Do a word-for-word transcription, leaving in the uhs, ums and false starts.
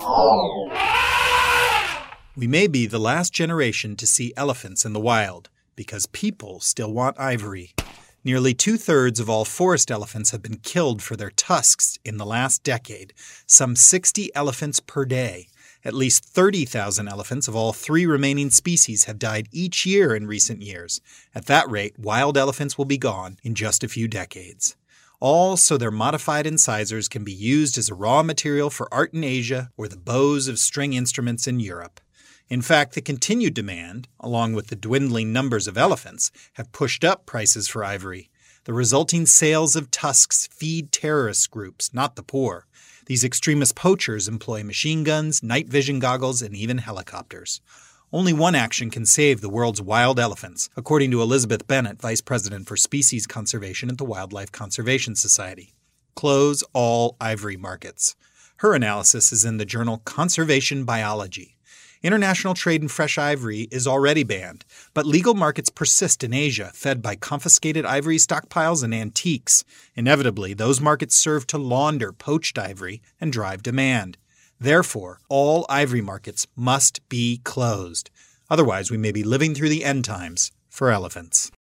We may be the last generation to see elephants in the wild, because people still want ivory. Nearly two-thirds of all forest elephants have been killed for their tusks in the last decade, some sixty elephants per day. At least thirty thousand elephants of all three remaining species have died each year in recent years. At that rate, wild elephants will be gone in just a few decades. All so their modified incisors can be used as a raw material for art in Asia or the bows of string instruments in Europe. In fact, the continued demand, along with the dwindling numbers of elephants, have pushed up prices for ivory. The resulting sales of tusks feed terrorist groups, not the poor. These extremist poachers employ machine guns, night vision goggles, and even helicopters. Only one action can save the world's wild elephants, according to Elizabeth Bennett, Vice President for Species Conservation at the Wildlife Conservation Society. Close all ivory markets. Her analysis is in the journal Conservation Biology. International trade in fresh ivory is already banned, but legal markets persist in Asia, fed by confiscated ivory stockpiles and antiques. Inevitably, those markets serve to launder poached ivory and drive demand. Therefore, all ivory markets must be closed. Otherwise, we may be living through the end times for elephants.